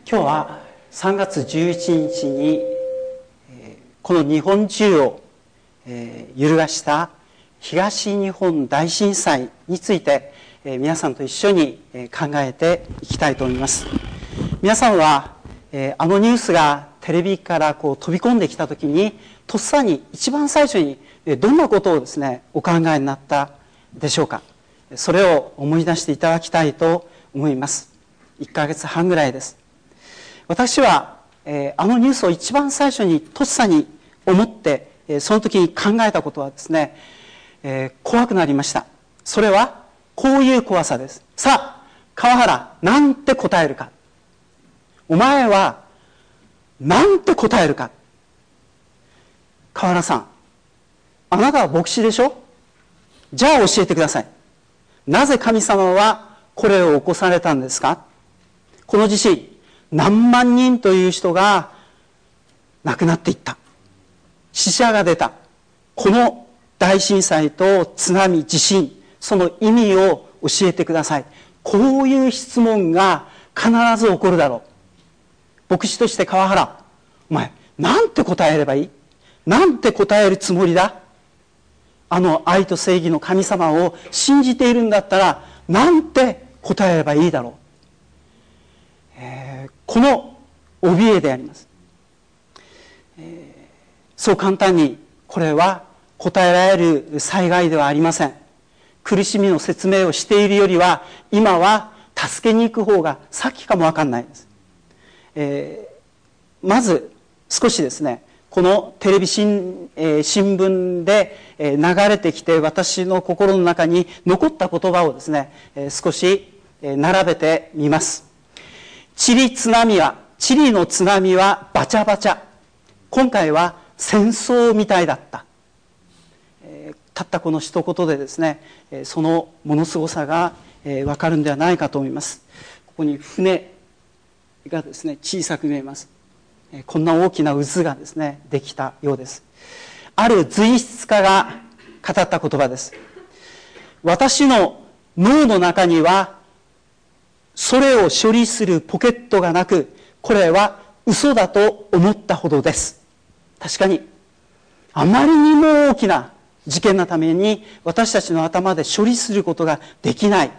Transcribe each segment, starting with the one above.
今日は3月11日にこの日本中を揺るがした東日本大震災について皆さんと一緒に考えていきたいと思います。皆さんはあのニュースがテレビから飛び込んできたときにとっさに一番最初にどんなことをですねお考えになったでしょうか。それを思い出していただきたいと思います。1ヶ月半ぐらいです。私はあのニュースを一番最初にとっさに思ってその時に考えたことはですね、怖くなりました。それはこういう怖さです。さあ川原、なんて答えるか。お前はなんて答えるか。川原さん、あなたは牧師でしょ。じゃあ教えてください。なぜ神様はこれを起こされたんですか。この地震、何万人という人が亡くなっていった。死者が出た。この大震災と津波、地震、その意味を教えてください。こういう質問が必ず起こるだろう。牧師として川原、お前、なんて答えればいい？なんて答えるつもりだ？あの愛と正義の神様を信じているんだったら、なんて答えればいいだろう。この怯えであります。そう簡単にこれは答えられる災害ではありません。苦しみの説明をしているよりは今は助けに行く方が先かもわかんないです。まず少しですね、このテレビ新聞で流れてきて私の心の中に残った言葉をですね、少し並べてみます。チリの津波はバチャバチャ。今回は戦争みたいだった。たったこの一言でですね、そのものすごさがわかるんではないかと思います。ここに船がですね、小さく見えます。こんな大きな渦がですね、できたようです。ある随筆家が語った言葉です。私の脳の中にはそれを処理するポケットがなく、これは嘘だと思ったほどです。確かにあまりにも大きな事件のために私たちの頭で処理することができない。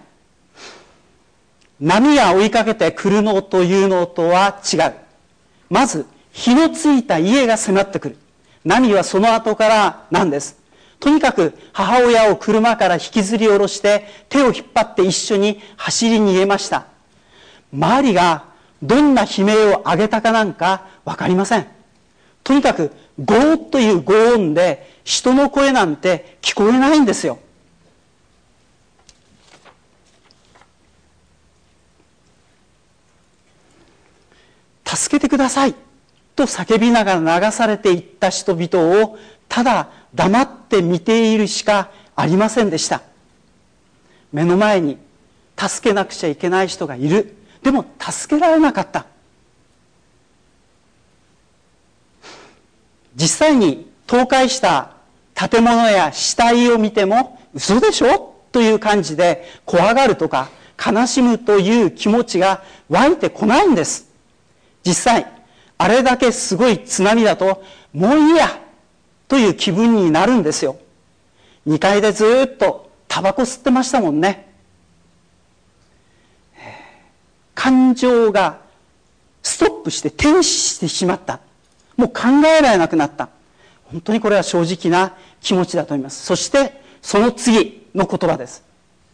波が追いかけてくるのというのとは違う。まず火のついた家が迫ってくる。波はその後からなんです。とにかく母親を車から引きずり下ろして手を引っ張って一緒に走り逃げました。周りがどんな悲鳴を上げたかなんかわかりません。とにかくゴーという轟音で人の声なんて聞こえないんですよ。助けてくださいと叫びながら流されていった人々をただ黙って見ているしかありませんでした。目の前に助けなくちゃいけない人がいる。でも助けられなかった。実際に倒壊した建物や死体を見ても嘘でしょという感じで怖がるとか悲しむという気持ちが湧いてこないんです。実際あれだけすごい津波だともういいやという気分になるんですよ。2階でずっとタバコ吸ってましたもんね。感情がストップして停止してしまった。もう考えられなくなった。本当にこれは正直な気持ちだと思います。そしてその次の言葉です。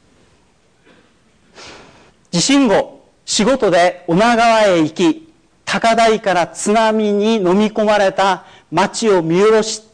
地震後仕事で女川へ行き、高台から津波に飲み込まれた町を見下ろした。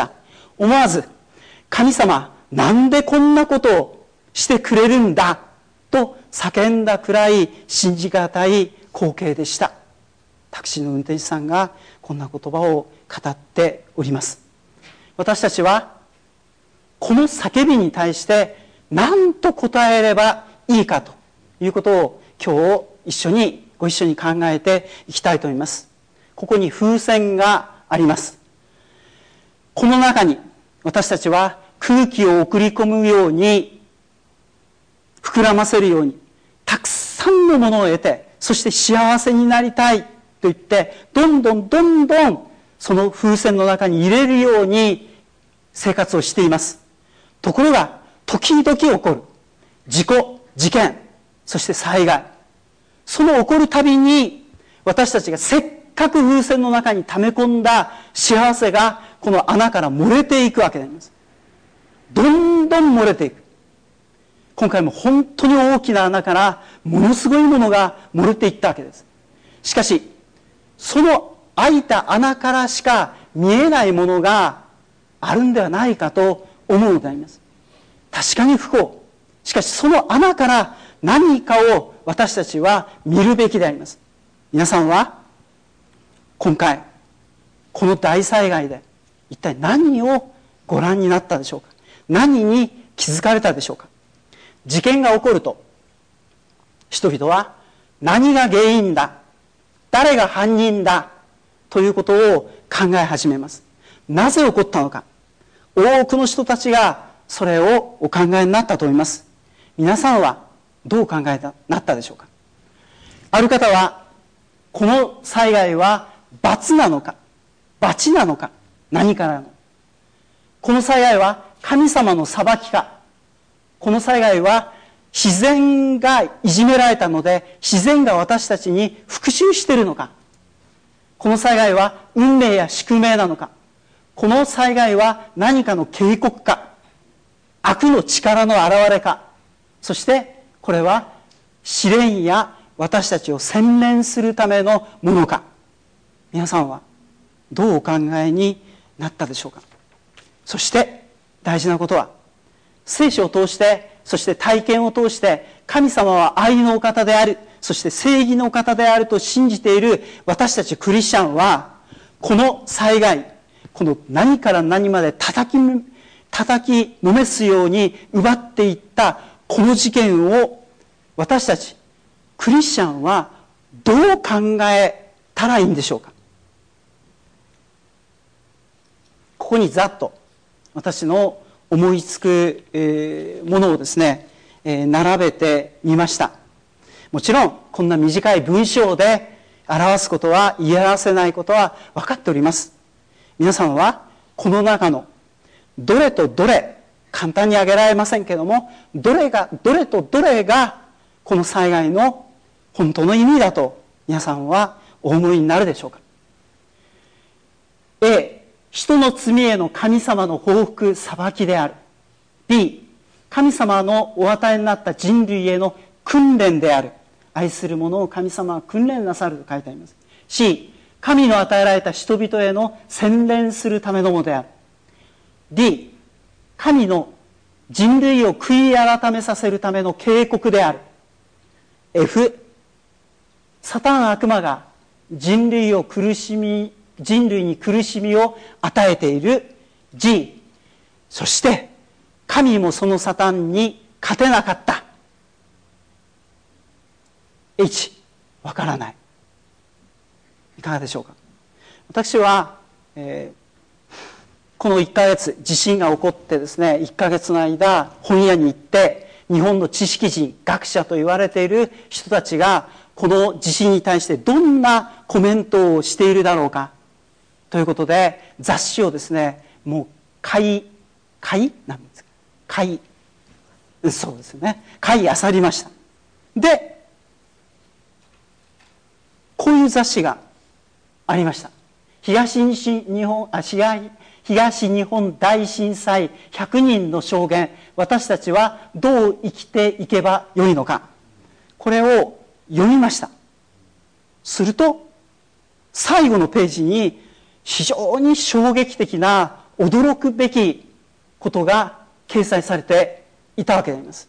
思わず神様、なんでこんなことをしてくれるんだと叫んだくらい信じがたい光景でした。タクシーの運転手さんがこんな言葉を語っております。私たちはこの叫びに対して何と答えればいいかということを今日ご一緒に考えていきたいと思います。ここに風船があります。この中に私たちは空気を送り込むように膨らませるようにたくさんのものを得てそして幸せになりたいと言って、どんどんその風船の中に入れるように生活をしています。ところが、時々起こる事故、事件、そして災害。その起こるたびに、私たちがせっかく風船の中に溜め込んだ幸せが、この穴から漏れていくわけであります。どんどん漏れていく。今回も本当に大きな穴からものすごいものが漏れていったわけです。しかし、その開いた穴からしか見えないものがあるんではないかと思うのであります。確かに不幸。しかしその穴から何かを私たちは見るべきであります。皆さんは今回この大災害で一体何をご覧になったでしょうか。何に気づかれたでしょうか。事件が起こると人々は何が原因だ、誰が犯人だということを考え始めます。なぜ起こったのか。多くの人たちがそれをお考えになったと思います。皆さんはどう考えなったでしょうか。ある方はこの災害は罰なのか罰なのか何かなのか、この災害は神様の裁きか、この災害は自然がいじめられたので自然が私たちに復讐しているのか、この災害は運命や宿命なのか、この災害は何かの警告か、悪の力の現れか、そしてこれは試練や私たちを洗練するためのものか。皆さんはどうお考えになったでしょうか。そして大事なことは、聖書を通して、そして体験を通して、神様は愛のお方である、そして正義のお方であると信じている私たちクリスチャンは、この災害、この何から何まで叩きのめすように奪っていったこの事件を、私たちクリスチャンはどう考えたらいいんでしょうか。ここにざっと私の思いつくものをですね、並べてみました。もちろんこんな短い文章で表すことは、言い表せないことは分かっております。皆さんはこの中のどれとどれ、簡単に挙げられませんけれども、どれとどれがこの災害の本当の意味だと皆さんはお思いになるでしょうか。 A、人の罪への神様の報復裁きである。 B、神様のお与えになった人類への訓練である。愛する者を神様は訓練なさると書いてあります。 C、神の与えられた人々への洗練するためのものである。 D、神の人類を悔い改めさせるための警告である。 F、サタン悪魔が人類に苦しみを与えている。 G、そして神もそのサタンに勝てなかった。 H、わからない。いかがでしょうか。私は、この1ヶ月地震が起こってですね、1ヶ月の間本屋に行って、日本の知識人、学者と言われている人たちがこの地震に対してどんなコメントをしているだろうかということで、雑誌をですね、もう買いそうですよね、買い漁りました。で、こういう雑誌がありました。東日本大震災100人の証言、私たちはどう生きていけばよいのか、これを読みました。すると最後のページに非常に衝撃的な驚くべきことが掲載されていたわけであります。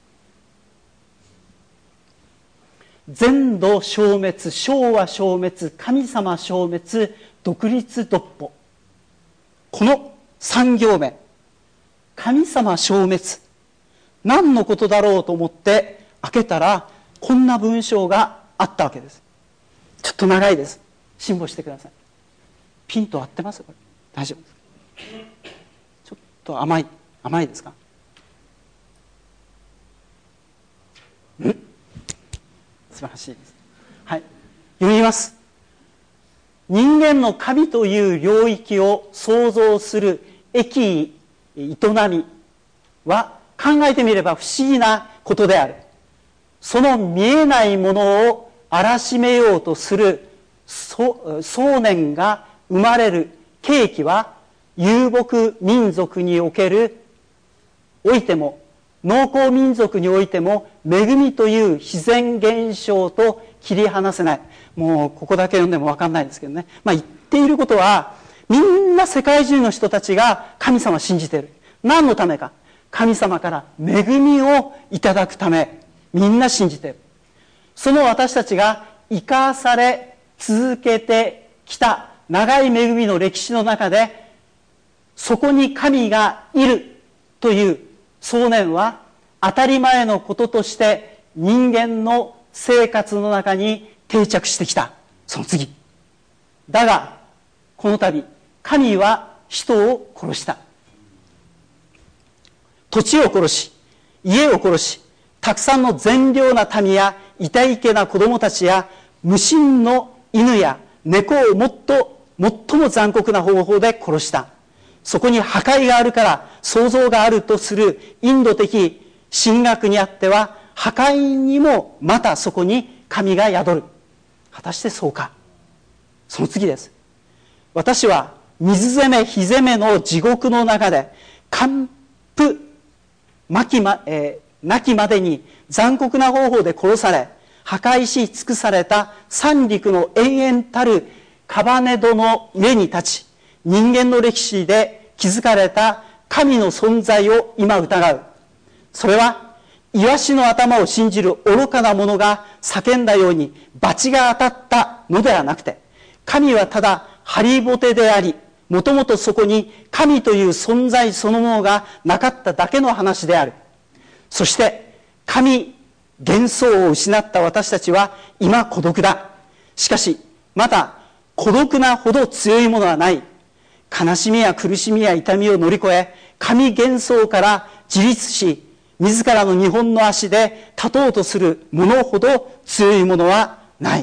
全土消滅、昭和消滅、神様消滅、独立独歩。この3行目、神様消滅、何のことだろうと思って開けたら、こんな文章があったわけです。ちょっと長いです。辛抱してください。ピンと合ってます？これ大丈夫ですか？ちょっと甘いですか？素晴らしいです。 はい、読みます。人間の神という領域を創造する益意、営みは考えてみれば不思議なことである。その見えないものをあらしめようとする想念が生まれる契機は、遊牧民族においても、農耕民族においても、恵みという自然現象と切り離せない。もうここだけ読んでも分かんないですけどね。言っていることは、みんな世界中の人たちが神様を信じている。何のためか。神様から恵みをいただくため、みんな信じている。その私たちが生かされ続けてきた長い恵みの歴史の中で、そこに神がいるという想念は当たり前のこととして人間の生活の中に定着してきた。その次。だが、この度、神は人を殺した。土地を殺し、家を殺し、たくさんの善良な民や痛いけな子供たちや無心の犬や猫を最も残酷な方法で殺した。そこに破壊があるから創造があるとするインド的神学にあっては、破壊にもまたそこに神が宿る。果たしてそうか。その次です。私は水攻め火攻めの地獄の中で完膚なきまでに残酷な方法で殺され、破壊し尽くされた三陸の永遠たるカバネドの上に立ち、人間の歴史で築かれた神の存在を今疑う。それはイワシの頭を信じる愚かな者が叫んだように罰が当たったのではなくて、神はただハリボテであり、もともとそこに神という存在そのものがなかっただけの話である。そして神幻想を失った私たちは今孤独だ。しかしまた孤独なほど強いものはない。悲しみや苦しみや痛みを乗り越え、神幻想から自立し、自らの日本の足で立とうとするものほど強いものはない。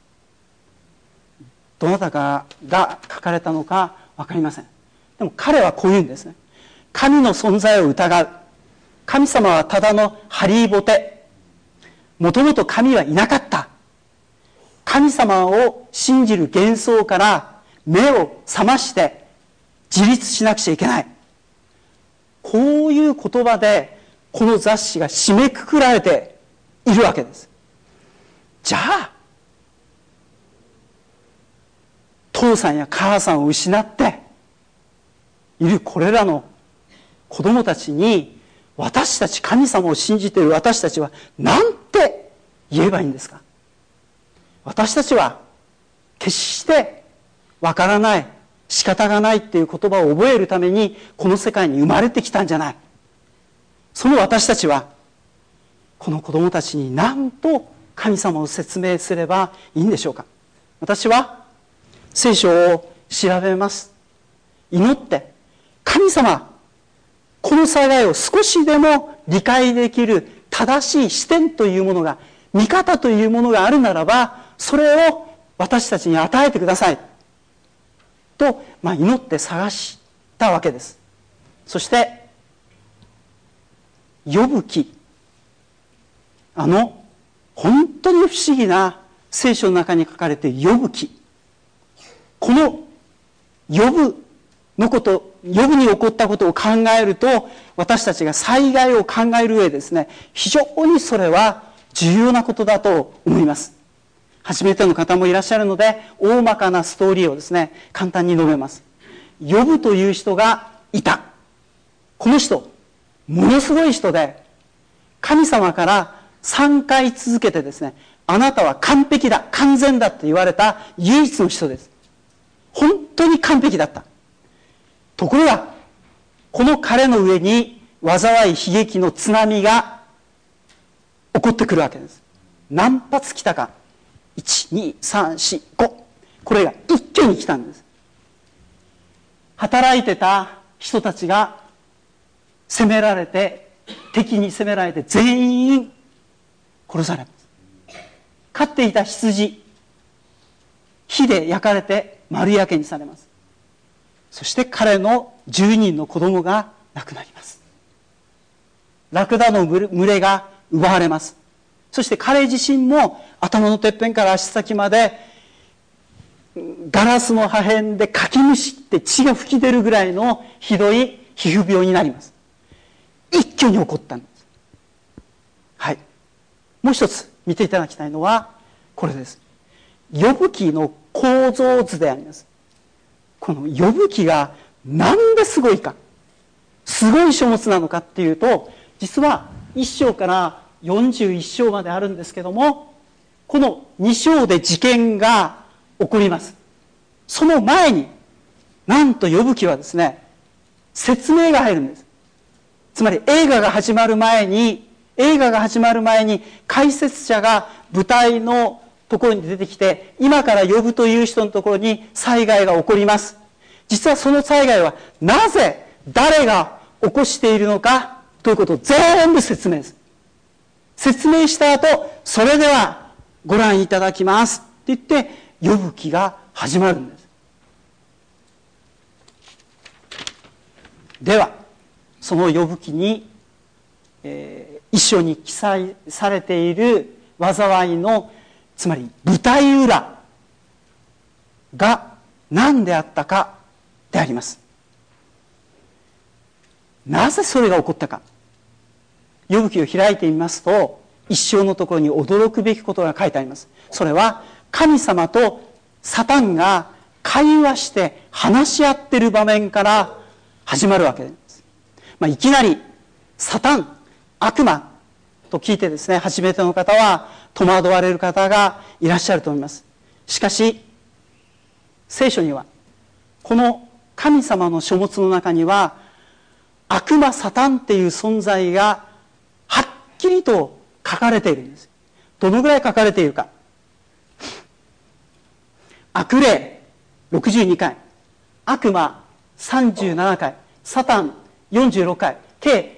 どなたかが書かれたのか分かりません。でも彼はこう言うんですね。神の存在を疑う。神様はただのハリーボテ。もともと神はいなかった。神様を信じる幻想から目を覚まして自立しなくちゃいけない。こういう言葉でこの雑誌が締めくくられているわけです。じゃあ父さんや母さんを失っているこれらの子供たちに、私たち神様を信じている私たちはなんて言えばいいんですか。私たちは決してわからない、仕方がないっていう言葉を覚えるためにこの世界に生まれてきたんじゃない。その私たちはこの子供たちに何と神様を説明すればいいんでしょうか。私は聖書を調べます。祈って、神様、この幸いを少しでも理解できる正しい視点というものが、見方というものがあるならば、それを私たちに与えてくださいと、祈って探したわけです。そしてヨブ記、本当に不思議な聖書の中に書かれているヨブ記、このヨブのこと、ヨブに起こったことを考えると、私たちが災害を考える上でですね、非常にそれは重要なことだと思います。初めての方もいらっしゃるので、大まかなストーリーをですね、簡単に述べます。ヨブという人がいた。この人、ものすごい人で、神様から3回続けてですね、あなたは完璧だ、完全だと言われた唯一の人です。本当に完璧だった。ところが、この彼の上に災い悲劇の津波が起こってくるわけです。何発来たか。1、2、3、4、5。これが一挙に来たんです。働いてた人たちが攻められて、敵に攻められて全員殺されます。 飼っていた羊、火で焼かれて丸焼けにされます。そして彼の10人の子供が亡くなります。ラクダの群れが奪われます。そして彼自身も頭のてっぺんから足先までガラスの破片でかきむしって血が吹き出るぐらいのひどい皮膚病になります。一挙に起こったんです。はい。もう一つ見ていただきたいのはこれです。呼ぶ記の構造図であります。この呼ぶ記がなんですごいか、すごい書物なのかっていうと、実は1章から41章まであるんですけども、この2章で事件が起こります。その前になんと呼ぶ記はですね、説明が入るんです。つまり映画が始まる前に解説者が舞台のところに出てきて、今から呼ぶという人のところに災害が起こります。実はその災害はなぜ誰が起こしているのかということを全部説明する。説明した後、それではご覧いただきますって言って呼ぶ記が始まるんです。ではその呼ぶ記に、一緒に記載されている災いの、つまり舞台裏が何であったかであります。なぜそれが起こったか。呼ぶ記を開いてみますと、一章のところに驚くべきことが書いてあります。それは神様とサタンが会話して話し合っている場面から始まるわけです。いきなりサタン、悪魔と聞いてですね、初めての方は戸惑われる方がいらっしゃると思います。しかし聖書にはこの神様の書物の中には悪魔サタンっていう存在がはっきりと書かれているんです。どのぐらい書かれているか。悪霊62回、悪魔37回、サタン46回、計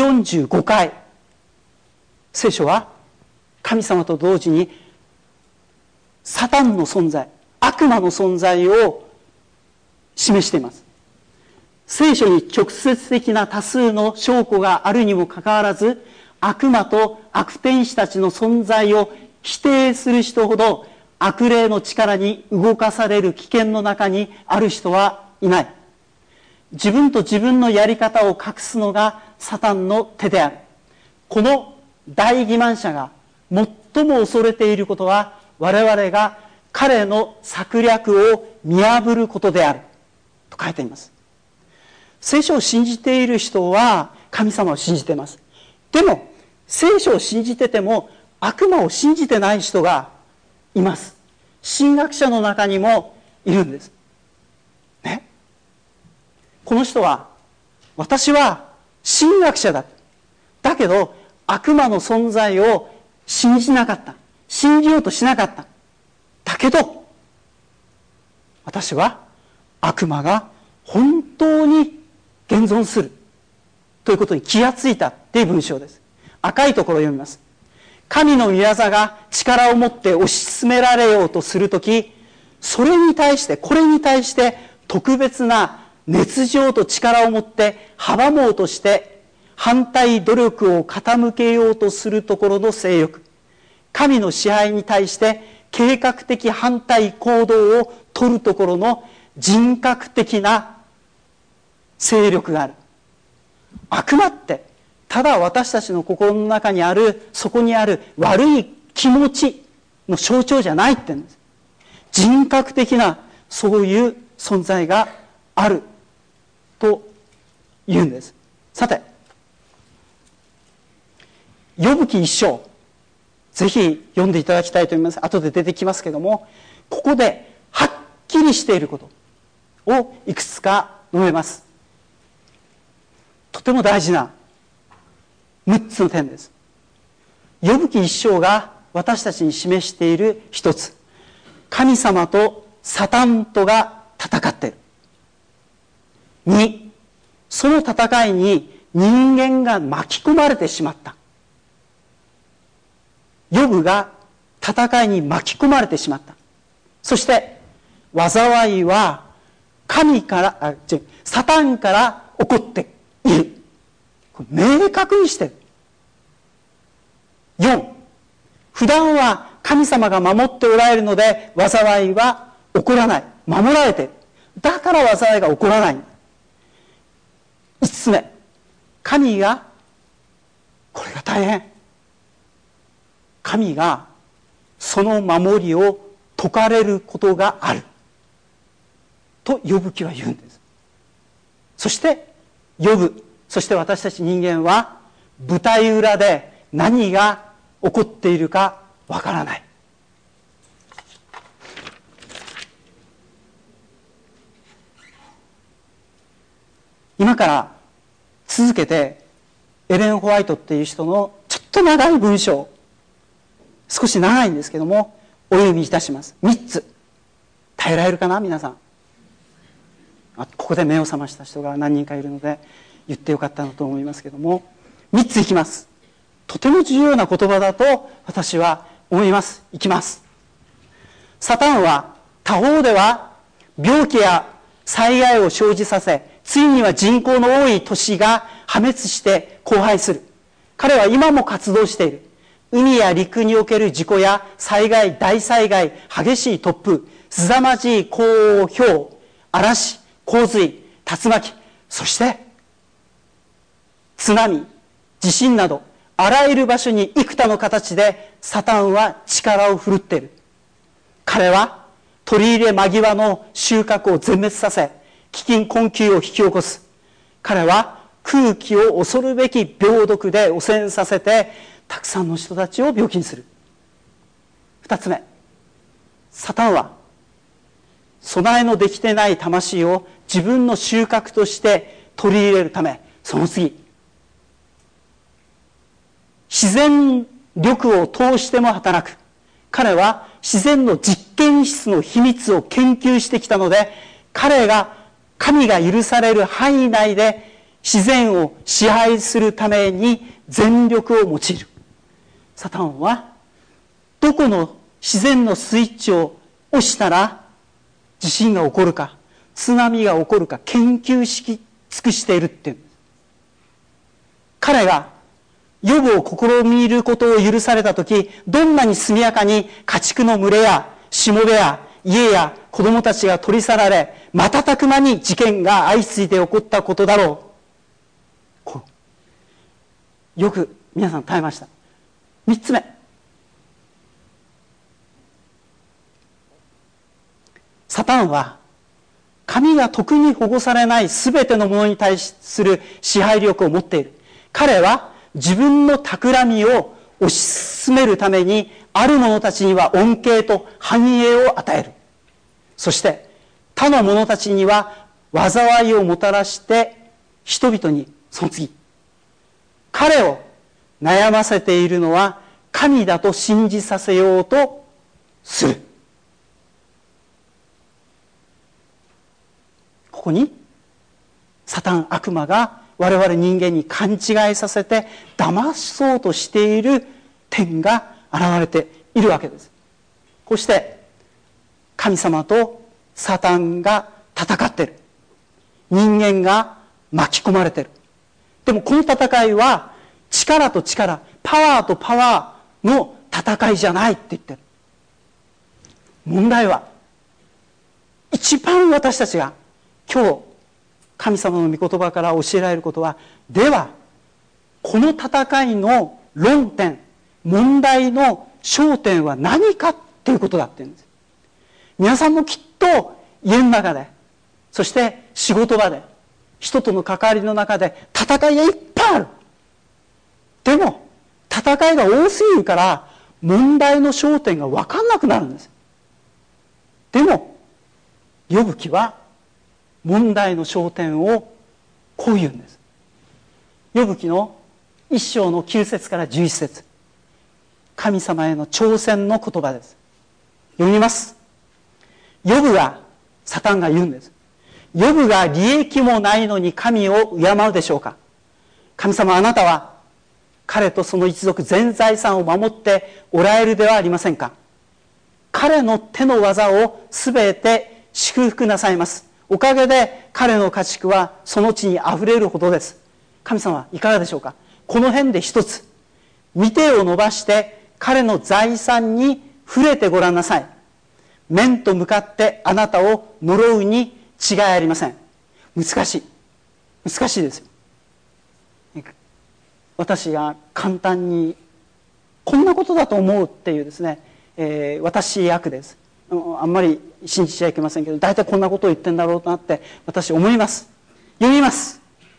145回、聖書は神様と同時にサタンの存在、悪魔の存在を示しています。聖書に直接的な多数の証拠があるにもかかわらず、悪魔と悪天使たちの存在を否定する人ほど悪霊の力に動かされる危険の中にある人はいない。自分と自分のやり方を隠すのがサタンの手である。この大欺瞞者が最も恐れていることは、我々が彼の策略を見破ることであると書いています。聖書を信じている人は神様を信じています。でも聖書を信じてても悪魔を信じてない人がいます。神学者の中にもいるんですね。この人は、私は神学者だ、だけど悪魔の存在を信じなかった、信じようとしなかった、だけど私は悪魔が本当に現存するということに気がついたっていう文章です。赤いところを読みます。神の御業が力を持って推し進められようとするとき、これに対して特別な熱情と力を持って阻もうとして反対努力を傾けようとするところの勢力、神の支配に対して計画的反対行動を取るところの人格的な勢力がある。悪魔ってただ私たちの心の中にある、そこにある悪い気持ちの象徴じゃないって言うんです。人格的なそういう存在があると言うんです。さて、呼ぶ記一章、ぜひ読んでいただきたいと思います。後で出てきますけども、ここではっきりしていることをいくつか述べます。とても大事な6つの点です。呼ぶ記一章が私たちに示している一つ、神様とサタンとが戦っている。2、その戦いに人間が巻き込まれてしまった。ヨブが戦いに巻き込まれてしまった。そして災いはサタンから起こっている。明確にしている。4、普段は神様が守っておられるので災いは起こらない。守られている。だから災いが起こらない。5つ目、神が、これが大変、神がその守りを解かれることがあるとヨブ記は言うんです。そしてヨブ、そして私たち人間は舞台裏で何が起こっているかわからない。今から続けてエレン・ホワイトっていう人のちょっと長い文章、少し長いんですけどもお読みいたします。3つ耐えられるかな皆さん。ここで目を覚ました人が何人かいるので言ってよかったなと思いますけども、3ついきます。とても重要な言葉だと私は思います。いきます。サタンは他方では病気や災害を生じさせ、ついには人口の多い都市が破滅して荒廃する。彼は今も活動している。海や陸における事故や災害、大災害、激しい突風、凄まじい降雨、嵐、洪水、竜巻、そして津波、地震などあらゆる場所に幾多の形でサタンは力を振るっている。彼は取り入れ間際の収穫を全滅させ、飢饉困窮を引き起こす。彼は空気を恐るべき病毒で汚染させてたくさんの人たちを病気にする。2つ目、サタンは備えのできてない魂を自分の収穫として取り入れるため、その次、自然力を通しても働く。彼は自然の実験室の秘密を研究してきたので、神が許される範囲内で自然を支配するために全力を用いる。サタンはどこの自然のスイッチを押したら地震が起こるか津波が起こるか研究し尽くしているっていう。彼がヨブを試みることを許されたとき、どんなに速やかに家畜の群れやしもべや家や子供たちが取り去られ、瞬く間に事件が相次いで起こったことだろう。よく皆さん耐えました。3つ目、サタンは神が特に保護されないすべてのものに対する支配力を持っている。彼は自分の企みを推し進めるためにある者たちには恩恵と繁栄を与える。そして他の者たちには災いをもたらして人々にその次、彼を悩ませているのは神だと信じさせようとする。ここにサタン、悪魔が我々人間に勘違いさせて騙そうとしている点が現れているわけです。こうして神様とサタンが戦っている。人間が巻き込まれている。でもこの戦いは力と力、パワーとパワーの戦いじゃないって言ってる。問題は一番私たちが今日神様の御言葉から教えられることは、ではこの戦いの論点、問題の焦点は何かっていうことだって言うんです。皆さんもきっと家の中で、そして仕事場で、人との関わりの中で戦いがいっぱいある。でも戦いが多すぎるから問題の焦点が分かんなくなるんです。でもヨブ記は問題の焦点をこう言うんです。ヨブ記の1章の9節から11節、神様への挑戦の言葉です。読みます。ヨブが、サタンが言うんです。ヨブが利益もないのに神を敬うでしょうか。神様、あなたは彼とその一族全財産を守っておられるではありませんか。彼の手の技をすべて祝福なさいます。おかげで彼の家畜はその地にあふれるほどです。神様いかがでしょうか。この辺で一つ御手を伸ばして彼の財産に触れてごらんなさい。面と向かってあなたを呪うに違いありません。難しいですよ。私が簡単にこんなことだと思うっていうですね、私役です。あんまり信じちゃいけませんけど、大体こんなことを言ってんだろうなって私思います。読みます。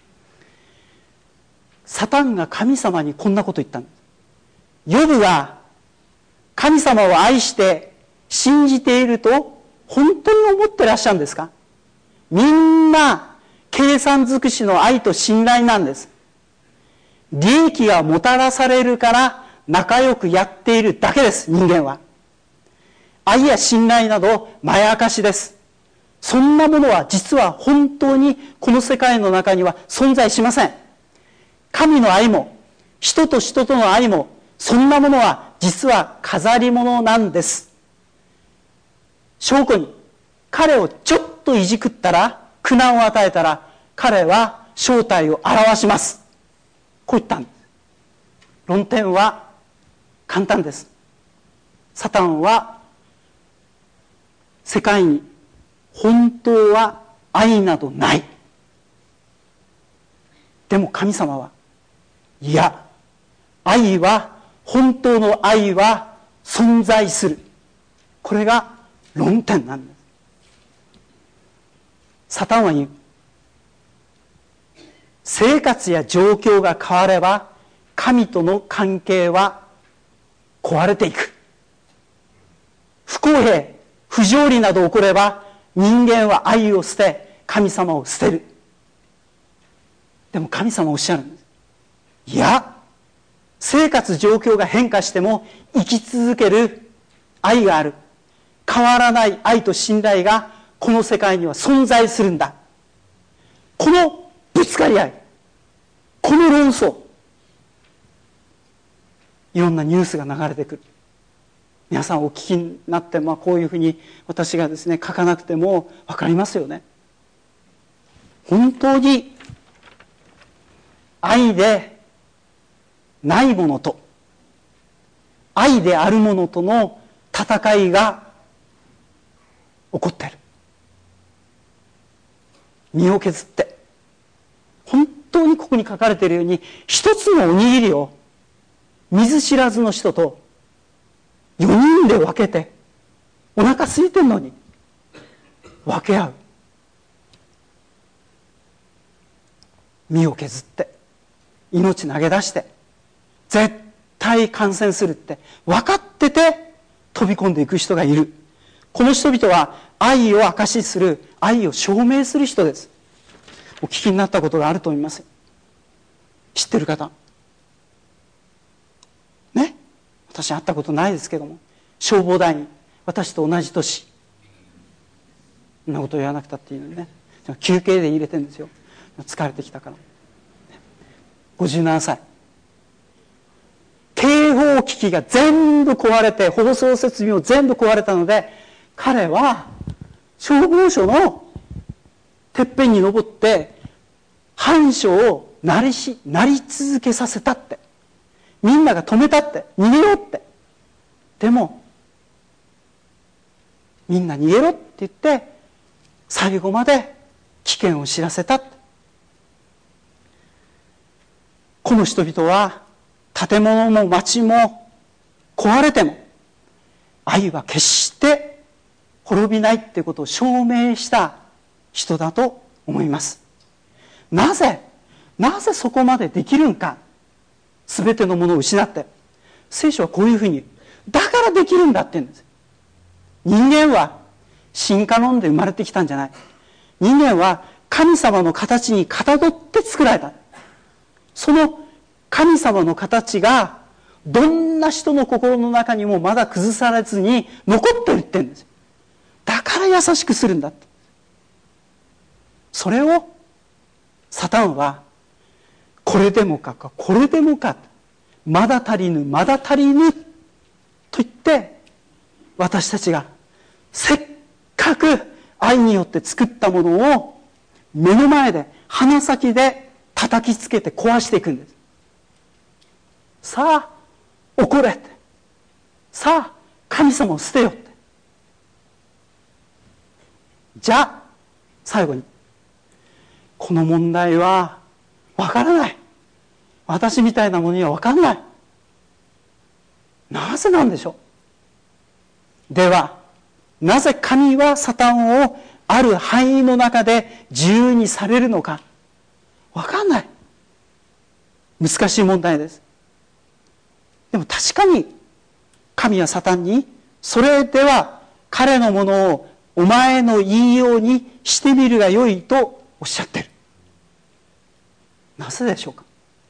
サタンが神様にこんなこと言ったんです。ヨブが神様を愛して信じていると本当に思ってらっしゃるんですか。みんな計算尽くしの愛と信頼なんです。利益がもたらされるから仲良くやっているだけです。人間は愛や信頼などまやかしです。そんなものは実は本当にこの世界の中には存在しません。神の愛も人と人との愛もそんなものは実は飾り物なんです。証拠に彼をちょっといじくったら、苦難を与えたら彼は正体を表します。こう言ったんです。論点は簡単です。サタンは世界に本当は愛などない。でも神様はいや、愛は本当の愛は存在する。これが論点なんです。サタンは言う。生活や状況が変われば神との関係は壊れていく。不公平、不条理など起これば人間は愛を捨て神様を捨てる。でも神様はおっしゃるんです。いや、生活状況が変化しても生き続ける愛がある。変わらない愛と信頼がこの世界には存在するんだ。このぶつかり合い、この論争、いろんなニュースが流れてくる。皆さんお聞きになって、こういうふうに私がですね書かなくても分かりますよね。本当に愛でないものと愛であるものとの戦いが起こっている。身を削って本当にここに書かれているように、一つのおにぎりを見ず知らずの人と4人で分けて、お腹空いてんのに分け合う。身を削って命投げ出して絶対感染するって分かってて飛び込んでいく人がいる。この人々は愛を証しする、愛を証明する人です。お聞きになったことがあると思います。知ってる方ね。私会ったことないですけども、消防団員、私と同じ年。そんなこと言わなくたっていいのにね。休憩で入れてるんですよ。疲れてきたから。57歳。警報機器が全部壊れて、放送設備も全部壊れたので、彼は消防署のてっぺんに登って反書を鳴り続けさせたって。みんなが止めたって、逃げろって。でもみんな逃げろって言って最後まで危険を知らせたって。この人々は建物も町も壊れても愛は決して滅びないっていうことを証明した人だと思います。なぜそこまでできるんか。すべてのものを失って、聖書はこういうふうに言う。だからできるんだって言うんです。人間は進化論で生まれてきたんじゃない。人間は神様の形にかたどって作られた。その神様の形がどんな人の心の中にもまだ崩されずに残ってるって言うんです。だから優しくするんだって。それをサタンはこれでもかこれでもかまだ足りぬ、まだ足りぬと言って、私たちがせっかく愛によって作ったものを目の前で鼻先で叩きつけて壊していくんです。さあ怒れって、さあ神様を捨てよって。じゃあ最後に、この問題はわからない、私みたいなものにはわからない、なぜなんでしょう。ではなぜ神はサタンをある範囲の中で自由にされるのか、わかんない。難しい問題です。でも確かに神はサタンに、それでは彼のものをお前の言いようにしてみるがよいとおっしゃっている。なぜでしょうか。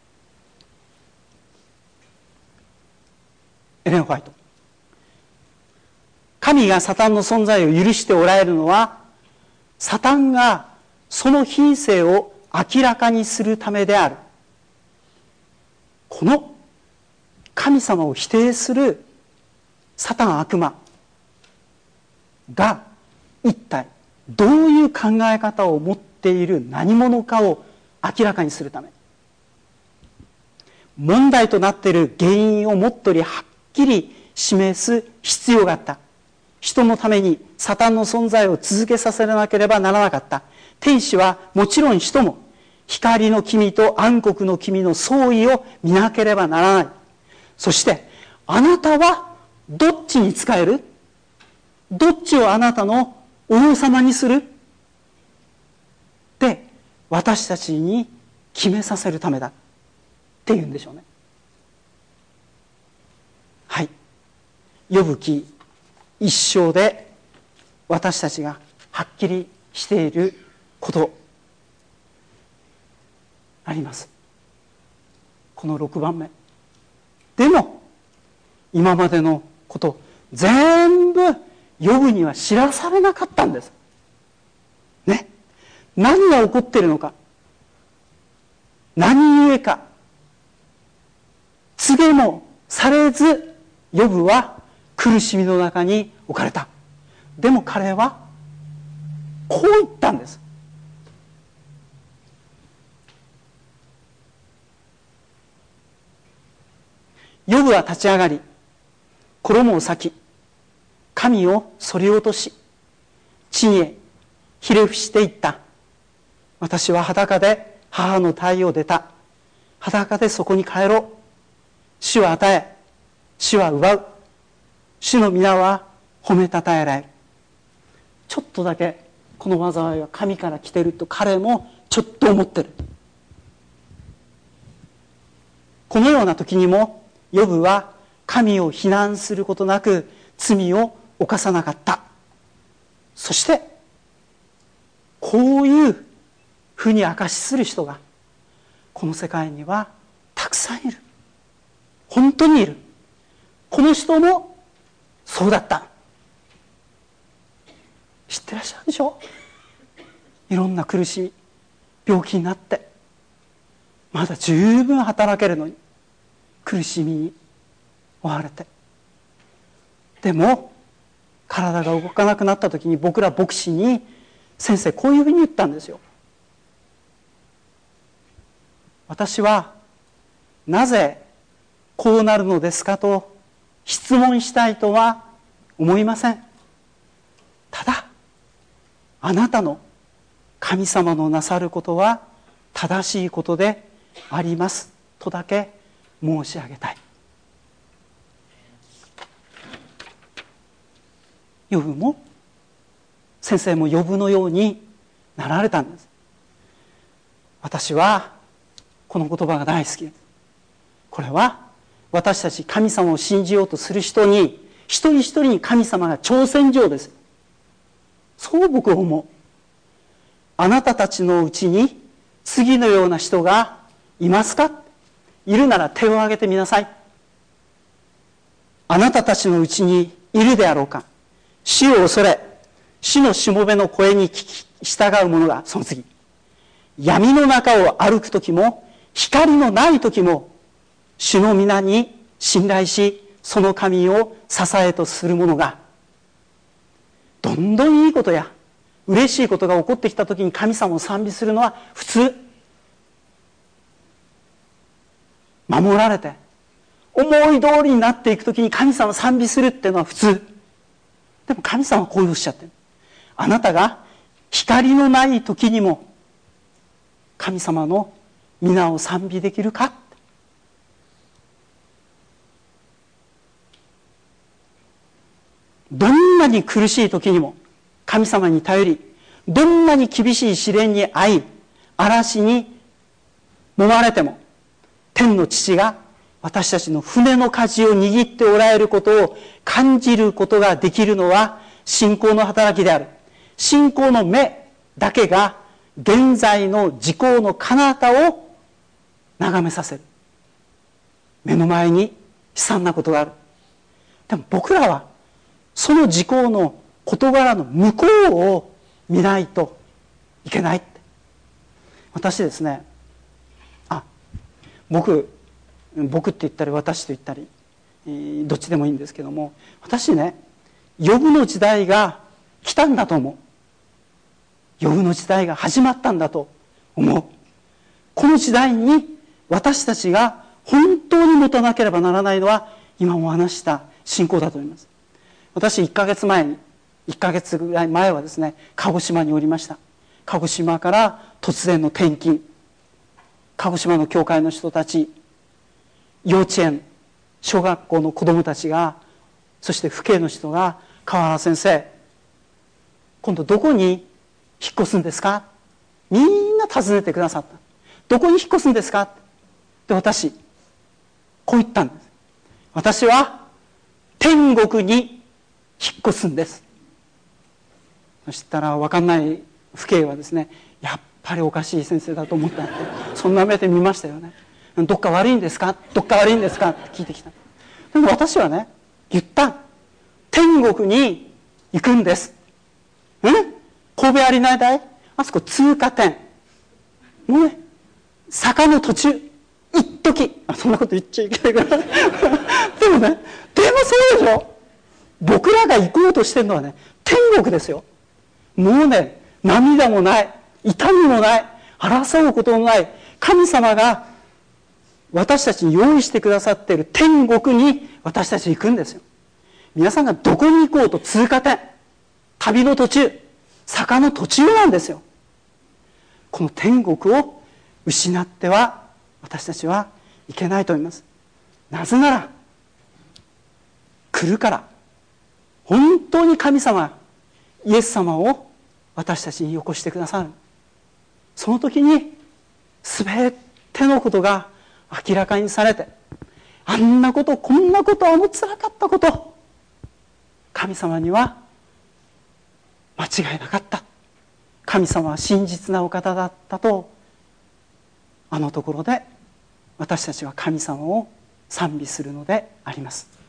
エレン・ホワイト、神がサタンの存在を許しておられるのは、サタンがその品性を明らかにするためである。この神様を否定するサタン悪魔が一体どういう考え方を持っている何者かを明らかにするため、問題となっている原因をもっとりはっきり示す必要があった。人のためにサタンの存在を続けさせなければならなかった。天使はもちろん人も光の君と暗黒の君の相違を見なければならない。そしてあなたはどっちに仕える？どっちをあなたの王様にする？って私たちに決めさせるためだっていうんでしょうね。はい。ヨブ記一章で私たちがはっきりしていることあります。この6番目。でも今までのこと全部ヨブには知らされなかったんです。ね。何が起こっているのか。何故か。告げもされずヨブは苦しみの中に置かれた。でも彼はこう言ったんです。ヨブは立ち上がり、衣を裂き、髪を剃り落とし、地へひれ伏していった。私は裸で母の胎を出た。裸でそこに帰ろう。主は与え、主は奪う。主の皆は褒めたたえられる。ちょっとだけこの災いは神から来てると彼もちょっと思ってる。このような時にもヨブは神を非難することなく罪を犯さなかった。そしてこういうふうに証しする人がこの世界にはたくさんいる。本当にいる。この人もそうだった。知ってらっしゃるでしょ。いろんな苦しみ、病気になってまだ十分働けるのに苦しみに追われて、でも体が動かなくなった時に僕ら牧師に先生こういうふうに言ったんですよ。私はなぜこうなるのですかと質問したいとは思いません。ただあなたの神様のなさることは正しいことでありますとだけ申し上げたい。ヨブも先生もヨブのようになられたんです。私はこの言葉が大好きです。これは私たち神様を信じようとする人に一人一人に神様が挑戦状です。そう僕は思う。あなたたちのうちに次のような人がいますか？いるなら手を挙げてみなさい。あなたたちのうちにいるであろうか。死を恐れ、死のしもべの声に聞き従う者がその次。闇の中を歩くときも、光のないときも、 主の皆に信頼し、その神を支えとする者が、どんどんいいことや嬉しいことが起こってきたときに神様を賛美するのは普通。守られて思い通りになっていくときに神様を賛美するっていうのは普通。でも神様はこうおっしゃってる。あなたが光のない時にも神様の皆を賛美できるか。どんなに苦しい時にも神様に頼り、どんなに厳しい試練に遭い、嵐に揉まれても、天の父が私たちの船の舵を握っておられることを感じることができるのは信仰の働きである。信仰の目だけが現在の時効の彼方を眺めさせる。目の前に悲惨なことがある。でも僕らはその時効の事柄の向こうを見ないといけないって。私ですね、僕って言ったり私と言ったり、どっちでもいいんですけども、私ね、ヨブの時代が来たんだと思う。ヨブの時代が始まったんだと思う。この時代に私たちが本当に持たなければならないのは、今も話した信仰だと思います。私1ヶ月ぐらい前はですね、鹿児島におりました。鹿児島から突然の転勤。鹿児島の教会の人たち、幼稚園、小学校の子供たちが、そして父兄の人が、川原先生、今度どこに引っ越すんですか？みんな尋ねてくださった。どこに引っ越すんですか？で、私、こう言ったんです。私は天国に引っ越すんです。そしたら分かんない父兄はですね、やっぱりおかしい先生だと思ったって、そんな目で見ましたよね。どっか悪いんですか？どっか悪いんですか？って聞いてきた。でも私はね、言った。天国に行くんです。神戸アリーナ大、あそこ通過点。もうね、坂の途中、一時、そんなこと言っちゃいけないから。でもね、そうでしょ？僕らが行こうとしてるのはね、天国ですよ。もうね、涙もない、痛みもない、争うこともない、神様が私たちに用意してくださっている天国に私たち行くんですよ。皆さんがどこに行こうと通過点、旅の途中、坂の途中なんですよ。この天国を失っては私たちはいけないと思います。なぜなら、来るから。本当に神様、イエス様を私たちによこしてくださる。その時に全てのことが明らかにされて、あんなこと、こんなこと、あの辛かったこと、神様には間違いなかった。神様は真実なお方だったと、あのところで私たちは神様を賛美するのであります。